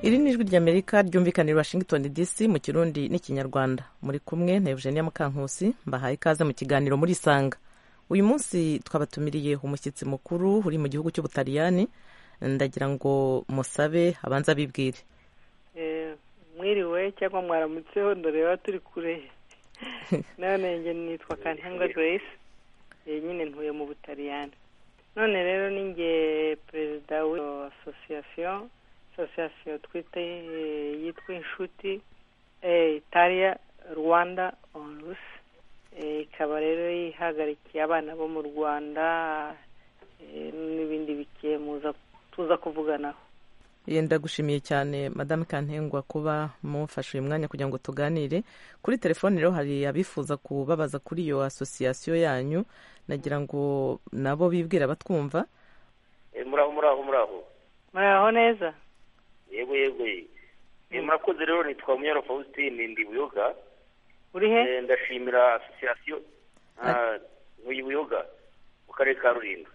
iri ni ijwi ry'Amerika ryumvikanira Washington DC mu Kirundi n'Ikinyarwanda. Muri kumwe na Eugenia Mukankusi, mbahaye ikaze mu kiganiro muri Sanga. Uyu munsi twabatumiriye umushyitsi mukuru uri mu gihugu cy'Ubutaliyani. Ndagira ngo musabe abanza bibwire. Mwiriwe cyangwa mwaramutseho, ndoreba turi kure. None nge nitwa Kantengwa Grace, nyine ntuye mu Butaliyani. None rero ninge perezida wa association twite yitwa Inshuti Italia Rwanda Onlus. Ikaba rero yihagarikiye abana bo mu Rwanda n'ibindi bikemuza tuza kuvuganaho. Yenda gushimiye cyane Madame Kantengwa kuba mufashe uyu mwanya kugira ngo tuganire. Kuri telefone rero hari abifuza kubabaza kuri iyo association yanyu, nagira ngo nabo bibwira batwumva. Muraho neza? Yego. Murakoze rero, nitwa Munyaro Faustin ndi Buyoga. Uri he? Ndashimira association Buyoga mu karere ka Rulindo.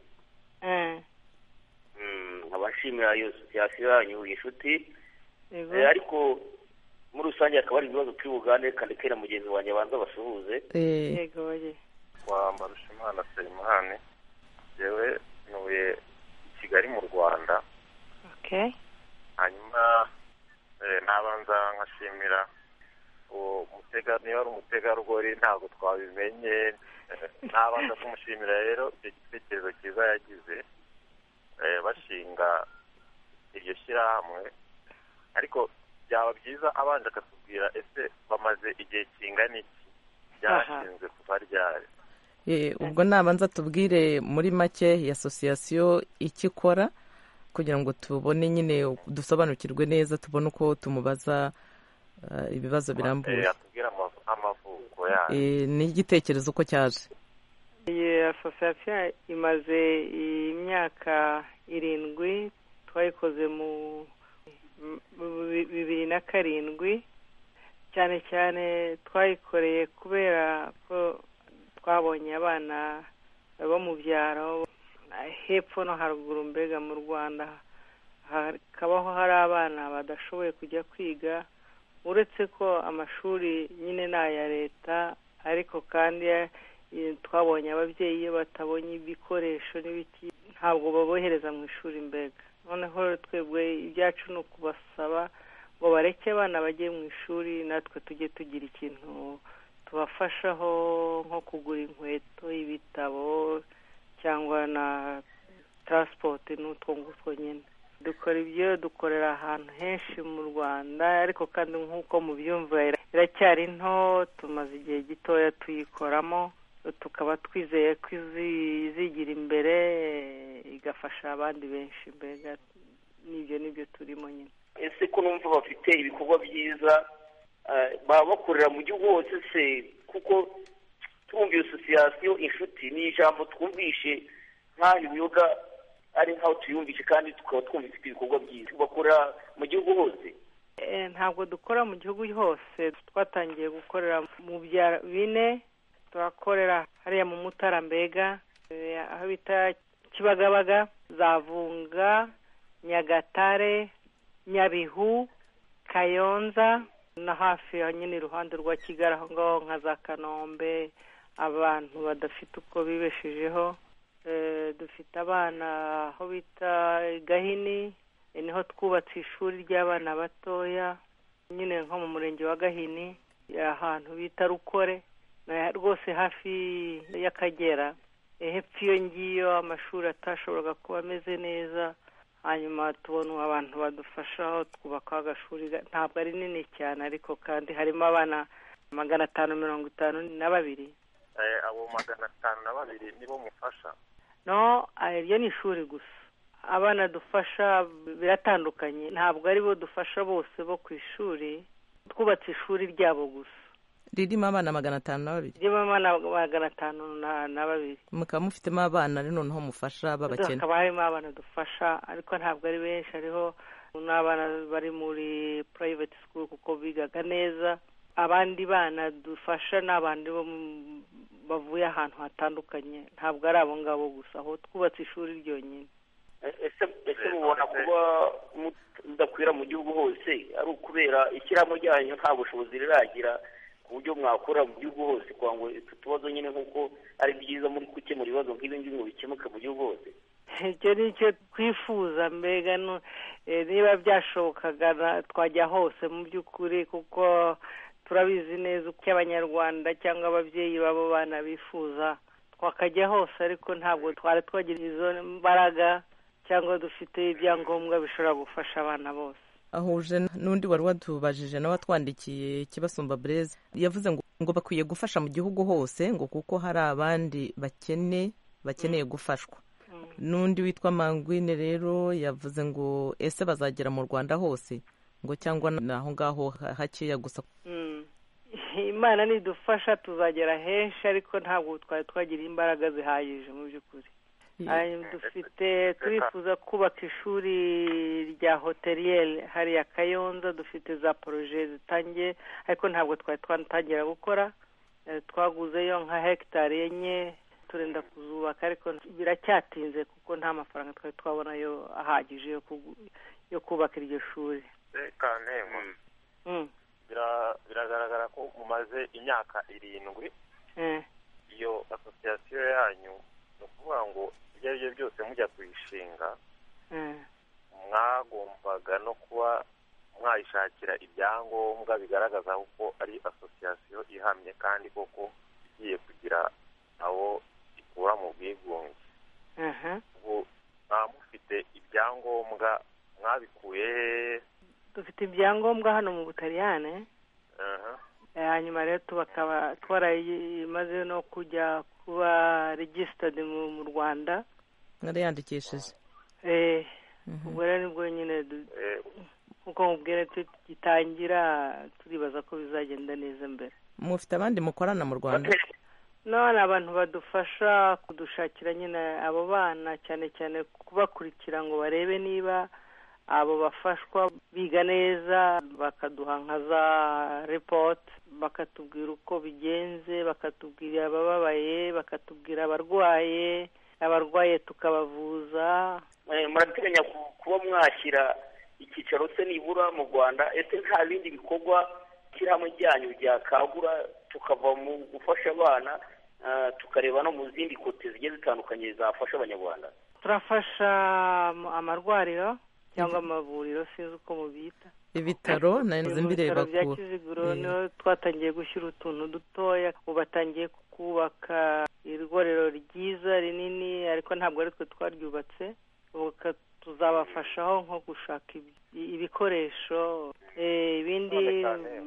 Abashimira iyo association yanyu Inshuti. Ariko muri rusange akaba ari ibibazo kuri Uganda, kandi kera mugenzi wanjye abanza basuhuze. Yego baje. Kwa Mbarushimana Selimani, jewe nuye Kigali mu Rwanda. Okay. Hanyuma nabanza nkashimira niba ari umutegarugori ntabwo twabimenye. Nabanza kumushimira rero igitekerezo cyiza yagize bashinga iryo shyirahamwe, ariko byaba byiza abanje akatubwira ese bamaze igihe kingana iki byashinzwe kuva ryari. Ubwo nabanza tubwire muri make iyi association icyo ikora kugira ngo tubone nyine dusobanukirwe neza, tubone uko tumubaza ibibazo birambuye. Atubwira amavuko yayo n'igitekerezo uko cyaje. Iyi association imaze imyaka 7, twayikoze mu 2007. cyane cyane twayikoreye kubera ko twabonye abana bo mu byaro hepfo no haruguru, mbega mu Rwanda hakabaho hari abana badashoboye kujya kwiga, uretse ko amashuri nyine ni aya leta, ariko kandi twabonye ababyeyi iyo batabonye ibikoresho n'ibiki ntabwo babohereza mu ishuri. Mbega noneho twebwe ibyacu ni ukubasaba ngo bareke abana bajye mu ishuri, natwe tujye tugira ikintu tubafashaho nko kugura inkweto, ibitabo cyangwa na transport n'utwo ngutwo nyine. Dukora ibyo, dukorera ahantu henshi mu Rwanda, ariko kandi nk'uko mubyumva iracyari nto, tumaze igihe gitoya tuyikoramo, tukaba twizeye ko izigira imbere igafasha abandi benshi. Mbega nibyo turimo nyine. Ese ko numva bafite ibikorwa byiza baba bakorera mu gihugu hose se, kuko twumva iyo association Inshuti ni ijambo twumvishe nk'aho Buyoga ari nkaho tuyumvishe, kandi tukaba twumva ifite ibikorwa byiza. Bakorera mu gihugu hose? Ntabwo dukora mu gihugu hose, twatangiye gukorera mu byaro 4. Turakorera hariya mu Mutara, mbega aho bita Kibagabaga, Zavunga, Nyagatare, Nyabihu, Kayonza na hafi nyine iruhande rwa Kigali aho ngaho nka za Kanombe, abantu badafite uko bibeshejeho. Dufite abana aho bita Gahini, niho twubatse ishuri ry'abana batoya nyine nko mu murenge wa Gahini, ahantu bita Rukore rwose hafi y'Akagera. Hepfo iyo ngiyo amashuri atashoboraga kuba ameze neza, hanyuma tubona abantu badufashaho twubaka agashuri, ntabwo ari nini cyane ariko kandi harimo abana 552. Abo 552 nibo mufasha? No, iryo ni ishuri gusa. Abana dufasha biratandukanye, ntabwo ari bo dufasha bose bo ku ishuri, twubatse ishuri ryabo gusa ririmo abana 552. Ririmo abana 552. Mukaba mufitemo abana noneho mufasha babakene? Hakaba harimo abana dufasha, ariko ntabwo ari benshi. Hariho n'abana bari muri private school kuko bigaga neza. Abandi bana dufasha n'abandi bo bavuye ahantu hatandukanye, ntabwo ari abo ngabo gusa, aho twubatse ishuri ryonyine. ese mubona kuba mudakwira mu gihugu hose ari ukubera ishyirahamwe ryanyu nta bushobozi riragira ku buryo mwakora mu gihugu hose kugira ngo utu tubazo nyine nk'uko ari byiza muri gukemura ibibazo nk'ibi ngibi ngo bikemuke mu gihugu hose? icyo ni cyo twifuza, mbega niba byashobokaga twajya hose mu by'ukuri, kuko turabizi neza uko abanyarwanda cyangwa ababyeyi b'abo bana bifuza twakajya hose, ariko ntabwo twari twagira izo mbaraga cyangwa dufite ibyangombwa bishobora gufasha abana bose. ahuje n'undi wari watubajije nawe watwandikiye Kibasumba Blaise, yavuze ngo bakwiye gufasha mu gihugu hose ngo kuko hari abandi bakeneye gufashwa. N'undi witwa Mangwine rero yavuze ngo ese bazagera mu Rwanda hose ngo cyangwa naho ngaho hakeya gusa. Imana nidufasha tuzagera henshi, ariko ntabwo twari twagira imbaraga zihagije mu by'ukuri. turifuza kubaka ishuri rya hoteliyeri hariya Kayonza, dufite za poroje zitangiye ariko ntabwo twari twatangira gukora. Twaguzeyo nka hegitari enye turenda kuzubaka, ariko biracyatinze kuko nta mafaranga twari twabonayo ahagije yo kubaka iryo shuri. Biragaragara ko mumaze imyaka 7 iyo asosiyasiyo yanyu, ni ukuvuga ngo ibyo ari byo byose mujya kuyishinga mwagombaga no kuba mwayishakira ibyangombwa bigaragaza ko ari asosiyasiyo ihamye kandi koko igiye kugira abo ikura mu bwigunge. ubu mufite ibyangombwa mwabikuye? Dufite ibyangombwa hano mu Butaliyane. Hanyuma rero bakaba twarayimaze no kujya kuba registered mu Rwanda. Mwariyandikishije? Ubwo rero nibwo nyine uko mubwira gitangira, turibaza ko bizagenda neza mbere. Mufite abandi mukorana mu Rwanda? None abantu badufasha kudushakira nyine abo bana, cyane cyane kubakurikira ngo barebe niba abo bafashwa biga neza, bakaduha nka za report, bakatubwira uko bigenze, bakatubwira abababaye, bakatubwira abarwaye tukabavuza. Murateganya kuba mwashyira icyicaro se nibura mu Rwanda? Ese nta bindi bikorwa ishyirahamwe ryanyu ryakagura tukava mu gufasha abana tukareba no mu zindi kote zigiye zitandukanye zafasha abanyarwanda? Turafasha amarwariro cyangwa amavuriro, sinzi uko mubita, ibitaro ibitaro bya Kiziguro. niho twatangiye gushyira utuntu dutoya, ubu batangiye kubaka irwariro ryiza rinini, ariko ntabwo ari twe twaryubatse. Tuzabafashaho nko gushaka ibikoresho, ibindi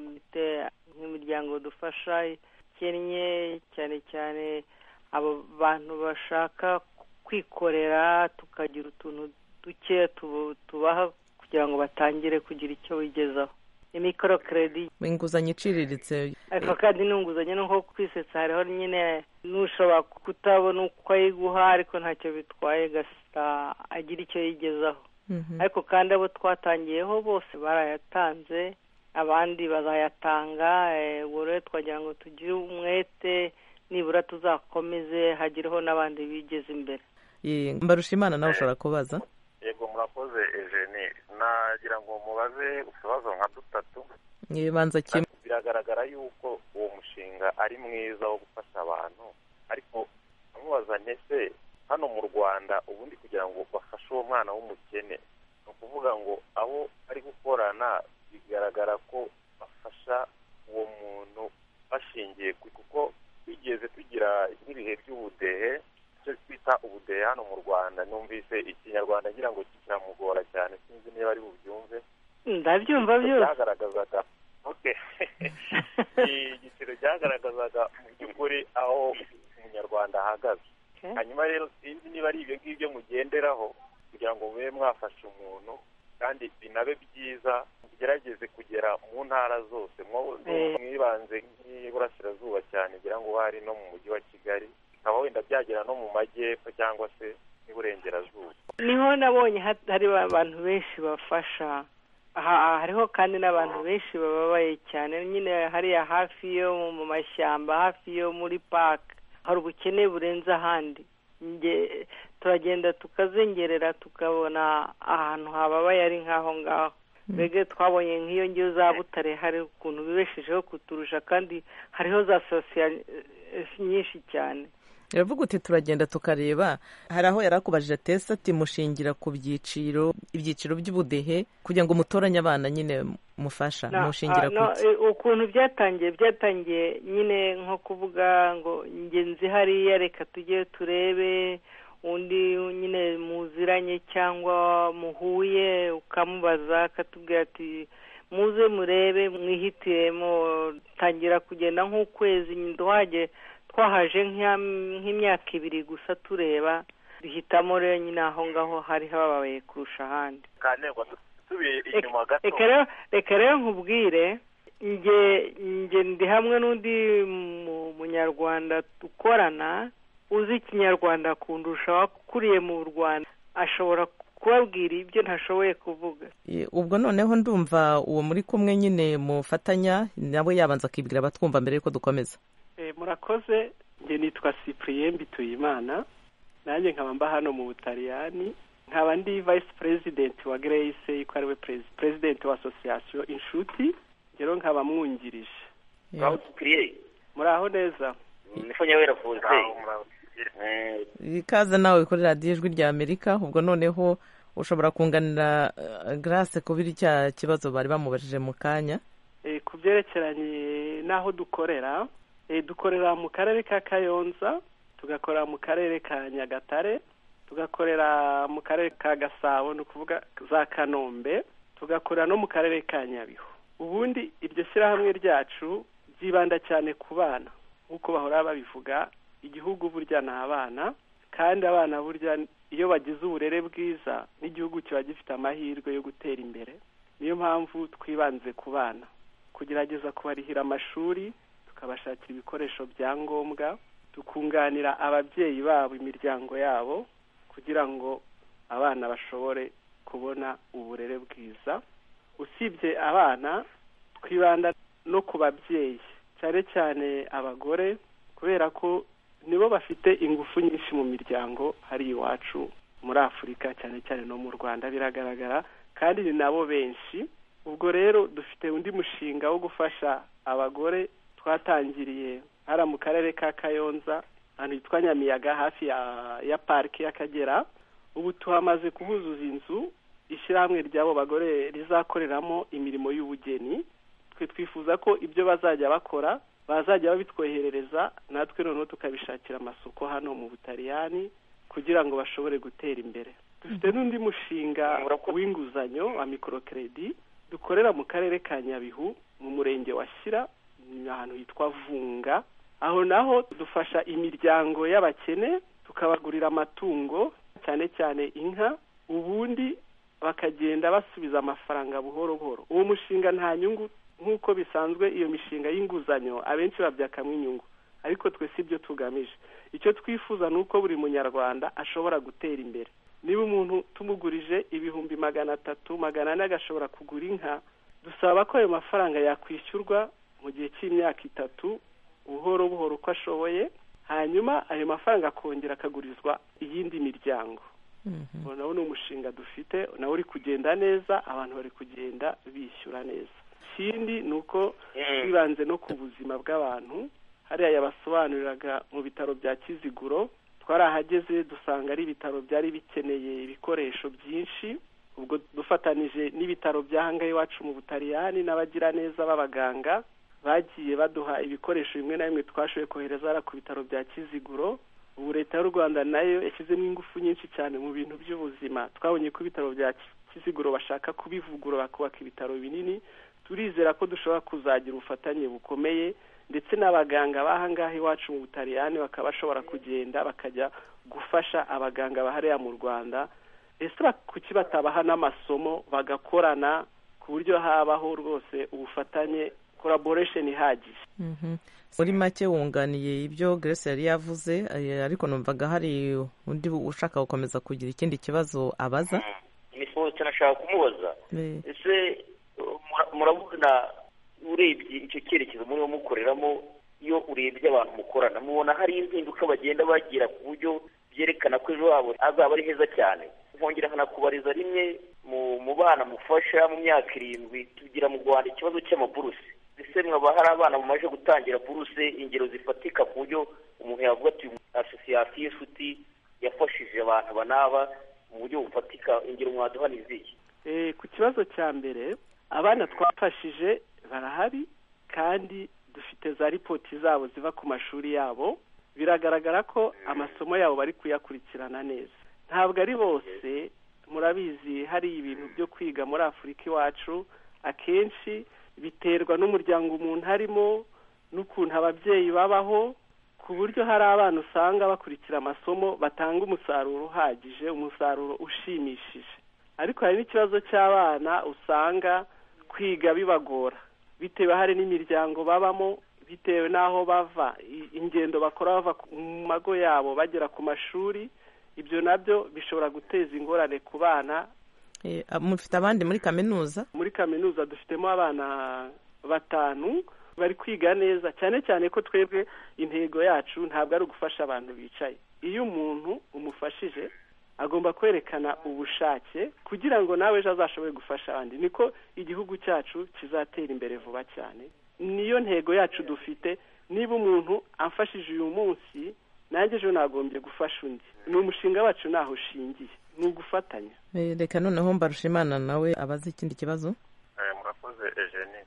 nk'imiryango dufasha ikennye, cyane cyane abo bantu bashaka kwikorera, tukagira utuntu duke tubaha kugira ngo batangire kugira icyo bigezaho. Imikoro kredi, inguzanyo iciriritse, ariko kandi n'inguzanyo no nko kwisetsa, hariho nyine n'ushobora kutabona uko ayiguha, ariko ntacyo bitwaye gasa agira icyo yigezaho. Ariko kandi abo twatangiyeho bose barayatanze, abandi bazayatanga. Ubwo rero twagira ngo tugire umwete, nibura tuzakomeze hagireho n'abandi bigeze imbere. Mbarushimana nawe ushobora kubaza? Yego, murakoze Eugenie. Nagira ngo mubaze utubazo nka 3. Yibanza kimwe. Biragaragara yuko uwo mushinga ari mwiza wo gufasha abantu, ariko amubaza ntese hano mu Rwanda ubundi kugira ngo bafashe uwo mwana w'umukene, ni ukuvuga ngo abo ari gukorana bigaragara ko bafasha uwo muntu bashingiye kuko bigeze tugira nk'ibihe by'ubudehe, icyo twita ubudehe hano mu Rwanda. Numvise ikinyarwanda ngira ngo kiramugora cyane, sinzi niba ari bubyumve. Ndabyumva byose. Cyagaragazaga igiciro cyagaragazaga mu by'ukuri aho umunyarwanda ahagaze. Hanyuma rero sinzi niba ari ibyo ngibyo mugenderaho kugira ngo mube mwafashe umuntu, kandi binabe byiza mugerageze kugera mu ntara zose. Mwibanze nk'iburasirazuba cyane, ngira ngo hari no mu mujyi wa Kigali, bikaba wenda byagera no mu majyepfo cyangwa se n'iburengerazuba. Niho nabonye hari abantu benshi bafasha. Hariho kandi n'abantu benshi bababaye cyane, nyine hariya hafi yo mu mashyamba, hafi yo muri park, hari ubukene burenze ahandi. turagenda tukazengerera tukabona ahantu hababaye ari nk'aho ngaho. mbega twabonye nk'iyo ngiyo za Butare hari ukuntu bibeshejeho kuturusha, kandi hariho za sosiyete nyinshi cyane. iravuga uti turagenda tukareba. hari aho yarakubajije atese ati mushingira ku ibyiciro by'ubudehe kugira ngo mutoranye abana nyine mufasha mushingira kuki? ukuntu byatangiye nyine nko kuvuga ngo ingenzi hariya reka tujye turebe undi nyine muziranye cyangwa muhuye ukamubaza akatubwira ati muze murebe mwihitiremo. tangira kugenda nk'ukwezi twahaje nk'imyaka 2 gusa tureba, duhitamo rero nyine aho ngaho hari hababaye kurusha ahandi. reka rero nkubwire, nge ndi hamwe n'undi munyarwanda dukorana uzi ikinyarwanda kundusha, wakuriye mu Rwanda, ashobora kubabwira ibyo ntashoboye kuvuga. ubwo noneho ndumva uwo muri kumwe nyine mufatanya nawe yabanza akibwira abatwumva mbere yuko dukomeza. murakoze. nge nitwa Cyprien Mbituyimana, nanjye nkaba mba hano mu Butaliyani, nkaba ndi vice president wa Grace, yuko ari we president wa association inshuti, rero nkaba mwungirije. muraho neza? nifanya wera fuze. ikaze nawe kuri radiyo Ijwi rya Amerika. ubwo noneho ushobora kunganira Grace kubiri cya kibazo bari bamubajije mu kanya. ku byerekeranye n'aho dukorera, dukorera mu karere ka Kayonza, tugakorera mu karere ka Nyagatare, tugakorera mu karere ka Gasabo, ni ukuvuga za Kanombe, tugakorera no mu karere ka Nyabihu. ubundi iryo shyirahamwe ryacu ryibanda cyane ku bana, nk'uko bahora babivuga, igihugu burya ni abana, kandi abana burya iyo bagize uburere bwiza n'igihugu kiba gifite amahirwe yo gutera imbere. niyo mpamvu twibanze ku bana, kugerageza kubarihira amashuri, tukabashakira ibikoresho bya ngombwa, tukunganira ababyeyi babo, imiryango yabo, kugira ngo abana bashobore kubona uburere bwiza. usibye abana, twibanda no ku babyeyi, cyane cyane abagore, kubera ko nibo bafite ingufu nyinshi mu miryango hari iwacu muri Afurika, cyane cyane no mu Rwanda biragaragara, kandi ni nabo benshi. ubwo rero dufite undi mushinga wo gufasha abagore twatangiriye hara mu karere ka Kayonza, ahantu hitwa Nyamiyaga, hafi ya pariki y'Akagera. ubu tuhamaze kuhuzuza inzu ishyirahamwe ry'abo bagore rizakoreramo imirimo y'ubugeni. twe twifuza ko ibyo bazajya bakora bazajya babitwoherereza, natwe noneho tukabishakira amasoko hano mu Butaliyani kugira ngo bashobore gutera imbere. dufite n'undi mushinga w'inguzanyo wa microcredit dukorera mu karere ka Nyabihu, mu murenge wa Shyira, ahantu hitwa Vunga. aho naho dufasha imiryango y'abakene, tukabagurira amatungo, cyane cyane inka, ubundi bakagenda basubiza amafaranga buhoro buhoro. uwo mushinga nta nyungu nk'uko bisanzwe iyo mishinga y'inguzanyo abenshi babyakamo inyungu, ariko twe si byo tugamije. icyo twifuza ni uko buri munyarwanda ashobora gutera imbere. niba umuntu tumugurije 300, 400 agashobora kugura inka, dusaba ko ayo mafaranga yakwishyurwa mu gihe cy'imyaka 3 buhoro buhoro uko ashoboye, hanyuma ayo mafaranga akongera akagurizwa iyindi miryango. nawo ni umushinga dufite, nawe uri kugenda neza, abantu bari kugenda bishyura neza. ikindi ni uko twibanze no ku buzima bw'abantu. hariya yabasobanuriraga mu bitaro bya Kiziguro, twarahageze dusanga ari ibitaro byari bikeneye ibikoresho byinshi. ubwo dufatanije n'ibitaro by'ahangahe iwacu mu Butaliyani n'abagira neza b'abaganga, bagiye baduha ibikoresho bimwe na bimwe twashoboye kohereza ku bitaro bya Kiziguro. ubu leta y'u Rwanda nayo yashyizemo ingufu nyinshi cyane mu bintu by'ubuzima. twabonye ko ibitaro bya Kiziguro bashaka kubivugurura bakubaka ibitaro binini. turizera ko dushobora kuzagira ubufatanye bukomeye, ndetse n'abaganga b'ahangaha iwacu mu Butaliyani bakaba bashobora kugenda bakajya gufasha abaganga bahariya mu Rwanda. ese kuki batabaha n'amasomo bagakorana ku buryo habaho rwose ubufatanye, collaboration ihagije. muri make wunganiye ibyo Grace yari yavuze, ariko numvaga hari undi ushaka gukomeza kugira ikindi kibazo abaza. nifuza nashaka kumubaza, ese murabona urebye icyo cyerekezo muriho mukoreramo, iyo urebye abantu mukorana mubona hari impinduka bagenda bagira ku buryo byerekana ko ejo habo azaba ari heza cyane. Nkongera nkanakubariza rimwe mu bana mufasha mu myaka 7 tugira mu Rwanda ikibazo cy'amaburuse. Ese mwaba hari abana mumaje gutangira buruse, ingero zifatika ku buryo umuntu yavuga ati association y'inshuti yafashije abantu banaba mu buryo bufatika, ingero mwaduha n'izihe? Ku kibazo cya mbere, abana twafashije barahari kandi dufite za ripoti zabo ziva ku mashuri yabo, biragaragara ko amasomo yabo bari kuyakurikirana neza. Ntabwo ari bose, murabizi hari ibintu byo kwiga muri Afurika iwacu akenshi biterwa n'umuryango umuntu harimo n'ukuntu ababyeyi babaho, ku buryo hari abana usanga bakurikira amasomo batanga umusaruro uhagije, umusaruro ushimishije. Ariko hari n'ikibazo cy'abana usanga kwiga bibagora bitewe hari n'imiryango babamo, bitewe n'aho bava, ingendo bakora bava mu mago yabo bagera ku mashuri. Ibyo nabyo bishobora guteza ingorane ku bana. Mufite abandi muri kaminuza? Muri kaminuza dufitemo abana 5 bari kwiga neza, cyane cyane ko twebwe intego yacu ntabwo ari ugufasha abantu bicaye. Iyo umuntu umufashije agomba kwerekana ubushake kugira ngo nawe ejo azashobore gufasha abandi. Niko igihugu cyacu kizatera imbere vuba cyane. Niyo ntego yacu dufite. Niba umuntu amfashije uyu munsi, nanjye ejo nagombye gufasha undi. Ni umushinga wacu naho ushingiye, ni ugufatanya. Reka noneho Mbarushimana nawe abaze ikindi kibazo. Murakoze Eugenie.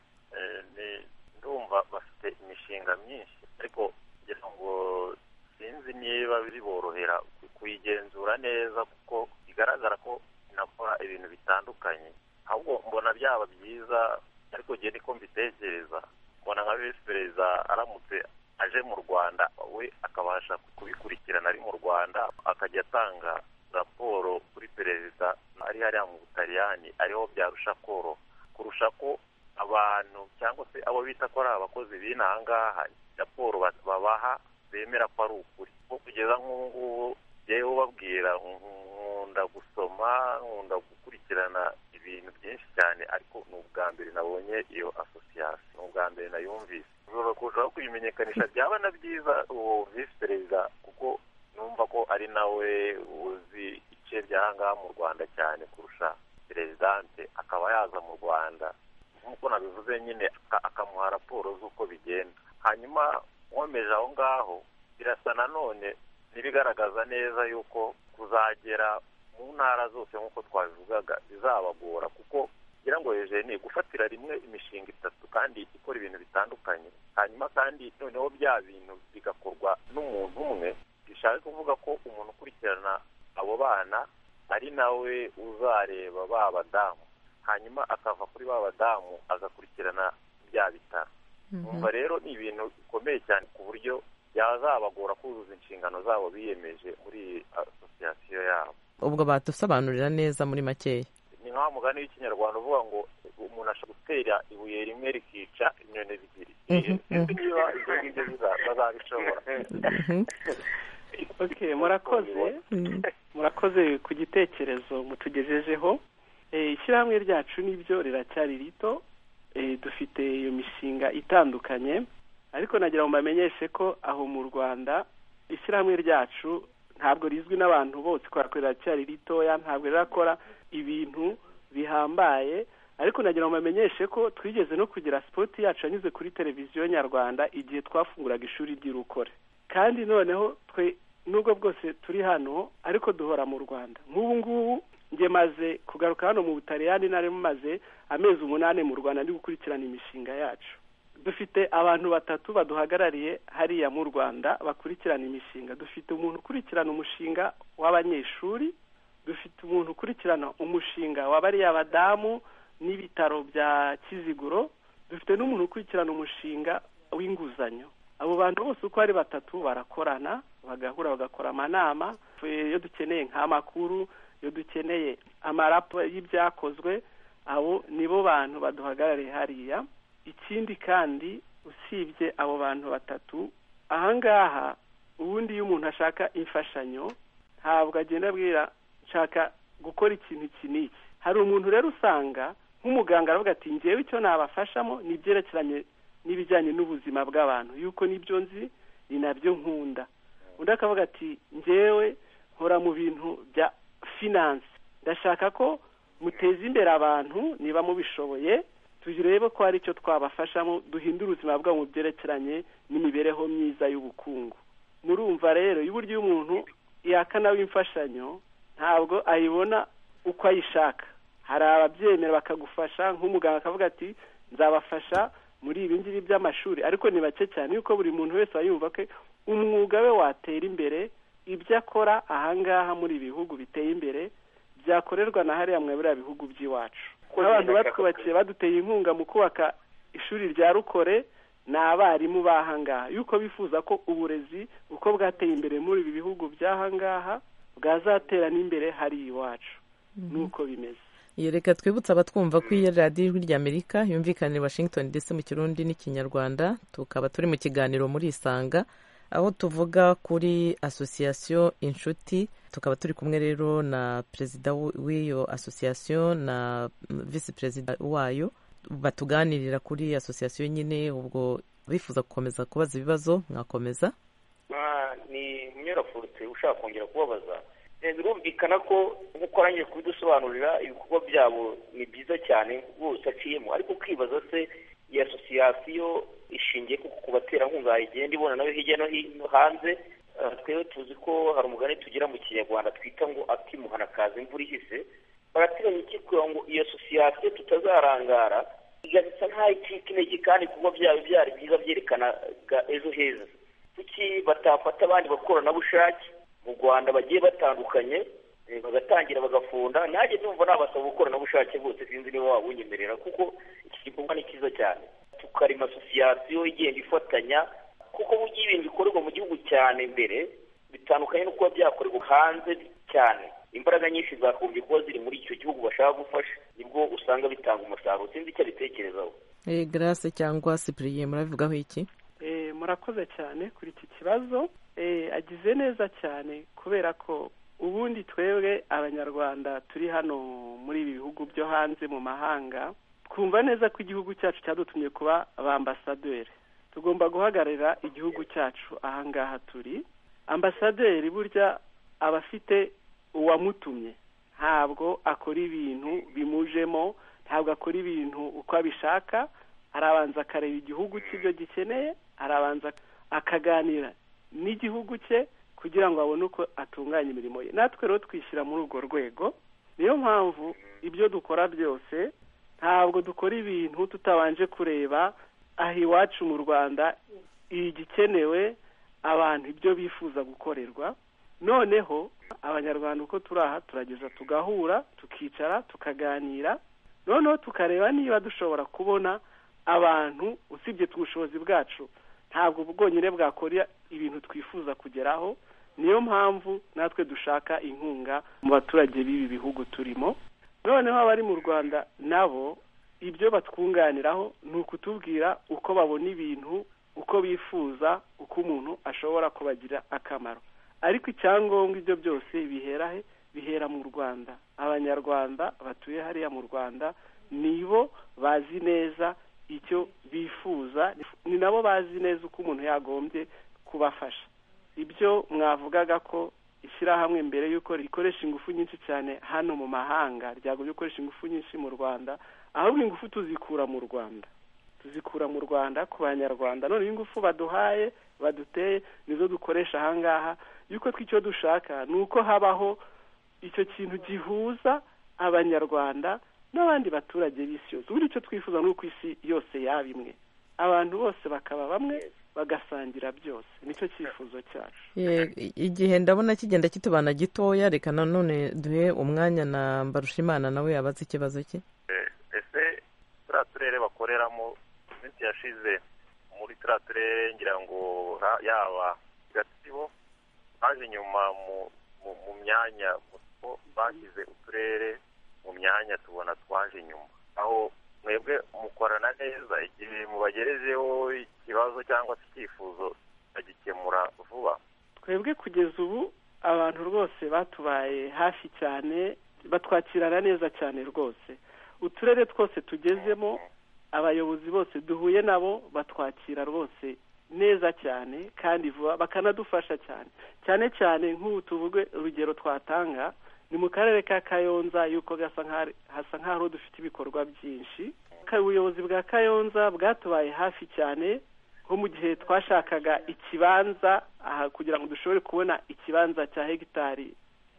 Ndumva bafite imishinga myinshi, ariko ngira ngo sinzi niba biborohera kuyigenzura neza, kuko bigaragara ko inakora ibintu bitandukanye. Ahubwo mbona byaba byiza, ariko ngiye niko mbitekereza, mbona nka Visi Perezida aramutse aje mu Rwanda, we akabasha kubikurikirana ari mu Rwanda, akajya atanga raporo kuri Perezida ari hariya mu Butaliyani, ariho byarusha koro kurusha ko abantu cyangwa se abo bita ko ari abakozi b'inaha ngaha raporo babaha bemera ko ari ukuri. Ko kugeza nk'ubu yewe ubabwira nkunda gusoma, nkunda gukurikirana ibintu byinshi cyane, ariko ni ubwa mbere nabonye iyo association, ni ubwa mbere nayumvise. Ushobora kurushaho kuyimenyekanisha, byaba na byiza uwo Visi Perezida, kuko numva ko ari nawe uzi ice by'ahangaha mu Rwanda cyane kurusha Perezidante, akaba yaza mu Rwanda nk'uko nabivuze nyine akamuha raporo z'uko bigenda. Hanyuma nkomeje aho ngaho, birasa nanone n'ibigaragaza neza yuko kuzagera mu ntara zose nk'uko twabivugaga bizabagora, kuko ngira ngo Eugenie gufatira rimwe imishinga 3 kandi ikora ibintu bitandukanye, hanyuma kandi noneho bya bintu bigakorwa n'umuntu umwe, bishaka kuvuga ko umuntu ukurikirana abo bana ari nawe uzareba ba badamu, hanyuma akava kuri ba badamu agakurikirana bya bitaro. Umva rero ni ibintu bikomeye cyane ku buryo yazabagora kuzuza inshingano zabo biyemeje muri association yabo. Ubwo batusobanurira neza muri makeya. Ni nka mugani w'ikinyarwanda uvuga ngo umuntu ashaka gutera ibuye rimwe rikica inyoni ebyiri. Niba ibyo ngibyo bazabishobora. Okay, murakoze ku gitekerezo mutugejejeho. Ishyirahamwe ryacu nibyo riracyari rito, dufite iyo mishinga itandukanye, ariko nagira ngo mbamenyeshe ko aho mu Rwanda ishyirahamwe ryacu ntabwo rizwi n'abantu bose, kubera ko riracyari ritoya, ntabwo rirakora ibintu bihambaye. Ariko nagira ngo mbamenyeshe ko twigeze no kugira spot yacu anyuze kuri televiziyo nyarwanda igihe twafunguraga ishuri ry'irukore. Kandi noneho twe nubwo bwose turi hano, ariko duhora mu Rwanda. Nk'ubu ngubu nge maze kugaruka hano mu Butaliyani, nari maze amezi 8 mu Rwanda ndi gukurikirana imishinga yacu. Dufite abantu 3 baduhagarariye hariya mu Rwanda bakurikirana imishinga. Dufite umuntu ukurikirana umushinga w'abanyeshuri, dufite umuntu ukurikirana umushinga w'abariya badamu n'ibitaro bya Kiziguro, dufite n'umuntu ukurikirana umushinga w'inguzanyo. Abo bantu bose uko ari 3 barakorana, bagahura bagakora amanama, iyo dukeneye nk'amakuru, iyo dukeneye amarapo y'ibyakozwe, abo nibo bantu baduhagarariye hariya. Ikindi kandi usibye abo bantu 3 ahangaha, ubundi iyo umuntu ashaka imfashanyo ntabwo agenda abwira nshaka gukora ikintu kiniki. Hari umuntu rero usanga nk'umuganga aravuga ati ngewe icyo nabafashamo nibyerekeranye n'ibijyanye n'ubuzima bw'abantu, yuko nibyo nzi ni nabyo nkunda. Undi akavuga ati ngewe nkora mu bintu bya finance, ndashaka ko muteza imbere abantu niba mubishoboye, turebe ko hari icyo twabafashamo duhindura ubuzima bwabo mu byerekeranye n'imibereho myiza y'ubukungu. Murumva rero y'uburyo umuntu yakana w'imfashanyo ntabwo ayibona uko ayishaka. Hari ababyemera bakagufasha, nk'umuganga akavuga ati nzabafasha muri ibi ngibi by'amashuri, ariko ni bake cyane yuko buri muntu wese ayumva ko umwuga we watera imbere, ibyo akora ahangaha muri ibihugu biteye imbere byakorerwa na hariya mu biriya bihugu by'iwacu. Abantu batwubakiye baduteye inkunga mu kubaka ishuri rya Rukore ni abarimu bahangaha, yuko bifuza ko uburezi uko bwateye imbere muri ibi bihugu by'ahangaha bwazatera n'imbere hari iwacu. Nuko bimeze. Iyo reka twibutsa abatwumva ko iyi radiyo Ijwi ry'Amerika yumvikanira Washington DC mu Kirundi n'Ikinyarwanda, tukaba turi mu kiganiro muri Isanga aho tuvuga kuri association Inshuti. Tukaba turi kumwe rero na perezida w'iyo association na vice perezida wayo, batuganirira kuri association nyine. Ubwo bifuza gukomeza kubaza ibibazo mwakomeza. Ni Munyarafurute ushaka kongera kubabaza. Birumvikana ko nk'uko arangije kubidusobanurira ibikorwa byabo ni byiza cyane bose aciyemo, ariko kwibaza se iyi association ishingiye ku baterankunga igenda ibona nayo hirya no hino hanze. Twebwe tuzi ko hari umugani tugira mu Kinyarwanda twita ngo akimuhana kaza imvura ihise. Barateganya iki kugira ngo iyo association tutazarangara igasa nkaho icika intege kandi kuba byaba byari byiza byerekanaga ejo heza? Kuki batafata abandi bakoranabushake mu Rwanda bagiye batandukanye bagatangira bagafunda? Nanjye ndumva nabasaba ubukoranabushake bose, sinzi niba wabunyemerera, kuko iki gikorwa ni cyiza cyane. Tukarema association igenda ifatanya, kuko bugiye ibintu bikorerwa mu gihugu cyane mbere bitandukanye no kuba byakorerwa hanze cyane. Imbaraga nyinshi zakombye kuba ziri muri icyo gihugu bashaka gufasha, nibwo usanga bitanga umusaruro. Sinzi icyo abitekerezaho. Grace cyangwa Cyprien murabivugaho iki? Murakoze cyane kuri iki kibazo. Agize neza cyane, kubera ko ubundi twebwe abanyarwanda turi hano muri ibi bihugu byo hanze mu mahanga, twumva neza ko igihugu cyacu cyadutumye kuba abambasaderi. Tugomba guhagararira igihugu cyacu ahangaha turi. Ambasaderi burya aba afite uwamutumye, ntabwo akora ibintu bimujemo, ntabwo akora ibintu uko abishaka. Arabanza akareba igihugu cy'ibyo gikeneye, arabanza akaganira n'igihugu cye kugira ngo abone uko atunganya imirimo ye. Natwe rero twishyira muri urwo rwego. Niyo mpamvu ibyo dukora byose ntabwo dukora ibintu tutabanje kureba aho iwacu mu Rwanda igikenewe, abantu ibyo bifuza gukorerwa. Noneho abanyarwanda uko turi aha turageza tugahura, tukicara, tukaganira, noneho tukareba niba dushobora kubona abantu usibye ubushobozi bwacu ntabwo bwonyine bwakora ibintu twifuza kugeraho. Niyo mpamvu natwe dushaka inkunga mu baturage b'ibi bihugu turimo. Noneho abari mu Rwanda nabo ibyo batwunganiraho ni ukutubwira uko babona ibintu, uko bifuza, uko umuntu ashobora kubagira akamaro. Ariko icyangombwa ibyo byose bihera he? Bihera mu Rwanda. Abanyarwanda batuye hariya mu Rwanda nibo bazi neza icyo bifuza, ni nabo bazi neza uko umuntu yagombye kubafasha. Ibyo mwavugaga ko ishyirahamwe mbere y'uko rikoresha ingufu nyinshi cyane hano mu mahanga ryagombye gukoresha ingufu nyinshi mu Rwanda, ahubwo ingufu tuzikura mu Rwanda, tuzikura mu Rwanda ku banyarwanda. None ingufu baduhaye baduteye nizo dukoresha ahangaha, yuko tw'icyo dushaka ni uko habaho icyo kintu gihuza abanyarwanda n'abandi baturage b'isi yose. Ubundi icyo twifuza ni uko isi yose yaba imwe, abantu bose bakaba bamwe, bagasangira byose. Nicyo cyifuzo cyacu. Igihe ndabona kigenda kitubana gitoya, reka nanone duhe umwanya na Mbarushimana nawe yabaze ikibazo cye. Ese turiya turere bakoreramo iminsi yashize, muri turiya turere ngira ngo yaba Gatsibo baje nyuma mu myanya, bashyize uturere mu myanya tubona twaje nyuma. Aho mwebwe mukorana neza, igihe mubagerejeho ikibazo cyangwa se icyifuzo bagikemura vuba? Twebwe kugeza ubu abantu rwose batubaye hafi cyane, batwakirana neza cyane rwose. Uturere twose tugezemo, abayobozi bose duhuye nabo batwakira rwose neza cyane kandi vuba, bakanadufasha cyane cyane cyane nk'ubu tuvuge urugero twatanga ni mu karere ka Kayonza, yuko hasa nk'aho dufite ibikorwa byinshi. Ubuyobozi bwa Kayonza bwatubaye hafi cyane, nko mu gihe twashakaga ikibanza kugira ngo dushobore kubona ikibanza cya hegitari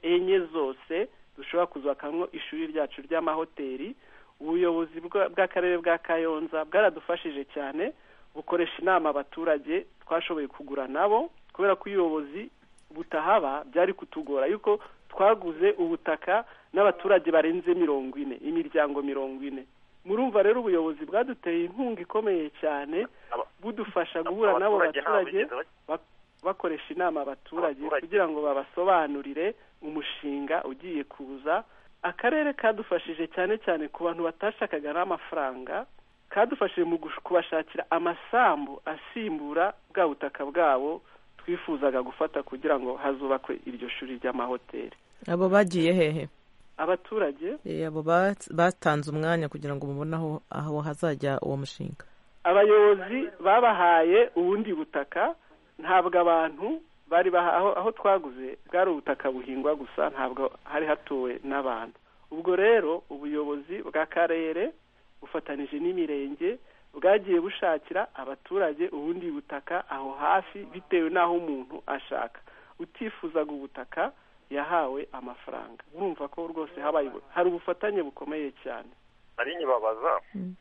4 zose dushobora kuzakamwo ishuri ryacu ry'amahoteli. Ubuyobozi bw'akarere bwa Kayonza bwaradufashije cyane, bukoresha inama abaturage twashoboye kugura nabo, kubera ko ubuyobozi butahaba byari kutugora, yuko twaguze ubutaka n'abaturage barenze 40, imiryango 40. Murumva rero ubuyobozi bwaduteye inkunga ikomeye cyane, budufasha guhura n'abo baturage, bakoresha inama abaturage kugira ngo babasobanurire umushinga ugiye kuza. Akarere kadufashije cyane cyane ku bantu batashakaga n'amafaranga, kadufashije mu kubashakira amasambu asimbura bwa butaka bwabo twifuzaga gufata kugira ngo hazubakwe iryo shuri ry'amahoteli. Abo bagiye hehe? Abaturage abo batanze umwanya kugira ngo mubone aho hazajya uwo mushinga. Abayobozi babahaye ubundi butaka, ntabwo abantu bari aho twaguze bwari ubutaka buhingwa gusa, ntabwo hari hatuwe n'abantu. Ubwo rero ubuyobozi bw'akarere bufatanije n'imirenge bwagiye bushakira abaturage ubundi butaka aho hafi, bitewe n'aho umuntu ashaka. Utifuzaga ubutaka yahawe amafaranga. Urumva ko rwose hari ubufatanye bukomeye cyane. Ari nyibabaza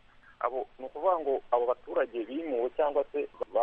abo ni ukuvuga ngo abo baturage bimuwe cyangwa se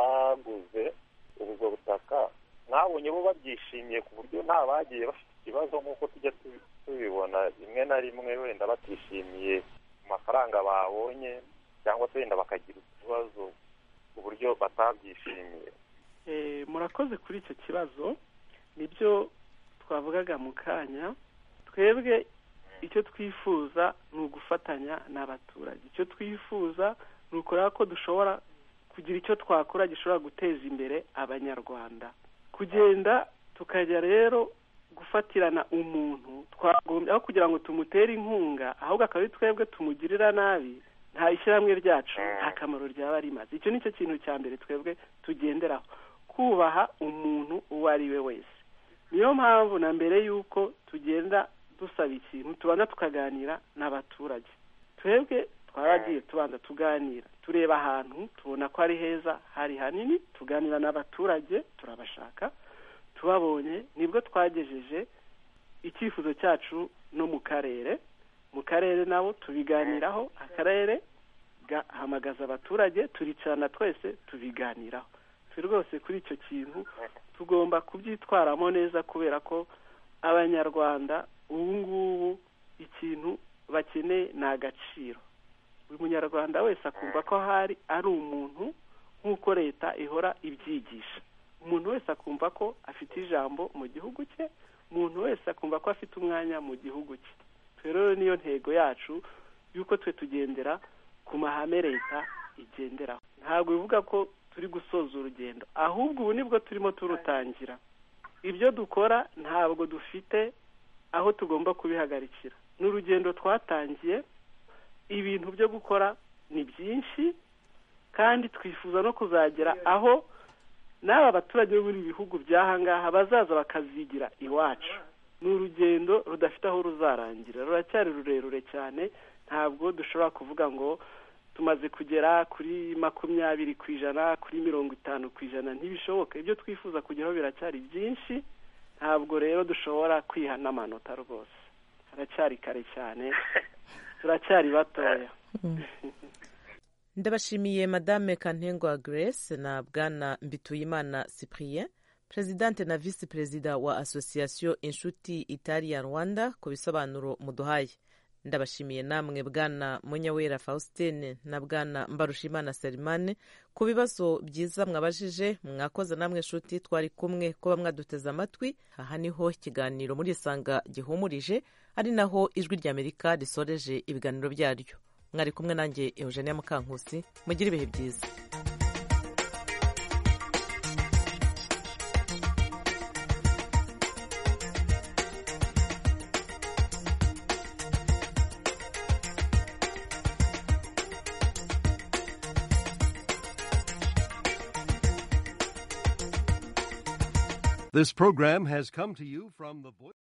baguze ubwo butaka, mwabonye bo babyishimiye ku buryo nta bagiye bafite ikibazo nk'uko tujya tubibona rimwe na rimwe, wenda batishimiye amafaranga babonye cyangwa se wenda bakagira ikibazo ku buryo batabyishimiye? Murakoze kuri icyo kibazo. Nibyo twavugaga mu kanya, twebwe icyo twifuza ni ugufatanya n'abaturage. Icyo twifuza ni ukureba ko dushobora kugira icyo twakora gishobora guteza imbere abanyarwanda. Kugenda tukajya rero gufatirana umuntu twagombye aho kugira ngo tumutere inkunga, ahubwo akaba ari twebwe tumugirira nabi, nta ishyirahamwe ryacu nta kamaro ryaba rimaze. Icyo ni cyo kintu cya mbere twebwe tugenderaho, kubaha umuntu uwo ari we wese. Niyo mpamvu na mbere y'uko tugenda dusaba ikintu tubanza tukaganira n'abaturage. Twebwe twaragiye tubanza tuganira, tureba ahantu tubona ko ari heza, hari hanini, tuganira n'abaturage, turabashaka, tubabonye nibwo twagejeje icyifuzo cyacu no mu karere. Mu karere nabo tubiganiraho, akarere gahamagaza abaturage, turicarana twese tubiganiraho. Rwose kuri icyo kintu tugomba kubyitwaramo neza, kubera ko abanyarwanda ubu ngubu ikintu bakeneye ni agaciro. Buri munyarwanda wese akumva ko hari ari umuntu nk'uko leta ihora ibyigisha. Umuntu wese akumva ko afite ijambo mu gihugu cye, umuntu wese akumva ko afite umwanya mu gihugu cye. Rero niyo ntego yacu y'uko twe tugendera ku mahame leta igenderaho. Ntabwo bivuga ko turi gusoza urugendo, ahubwo ubu nibwo turimo turutangira. Ibyo dukora ntabwo dufite aho tugomba kubihagarikira. N'urugendo twatangiye, ibintu byo gukora ni byinshi, kandi twifuza no kuzagera aho n'aba baturage bo muri bihugu by'ahangaha bazaza bakazigira iwacu. Ni urugendo rudafite aho ruzarangira, ruracyari rurerure cyane. Ntabwo dushobora kuvuga ngo tumaze kugera kuri 20%, kuri 50%, ntibishoboka. Ibyo twifuza kugeraho biracyari byinshi, ntabwo rero dushobora kwiha n'amanota rwose. Haracyari kare cyane, turacyari batoya. Ndabashimiye Madame Kantengwa Grace na Bwana Mbituyimana Cyprien, Presidente na Vice Perezida wa Association Inshuti Italia Rwanda, ku bisobanuro muduhaye. Ndabashimiye namwe Bwana Munyawera Faustine na Bwana Mbarushimana Selimane ku bibazo byiza mwabajije. Mwakoze namwe nshuti twari kumwe kuba mwaduteze amatwi. Aha niho ikiganiro muri Isanga gihumurije, ari naho Ijwi ry'Amerika risoreje ibiganiro byaryo. Mwari kumwe nanjye Eugenia Mukankusi. Mugire ibihe byiza. This program has come to you from the Voice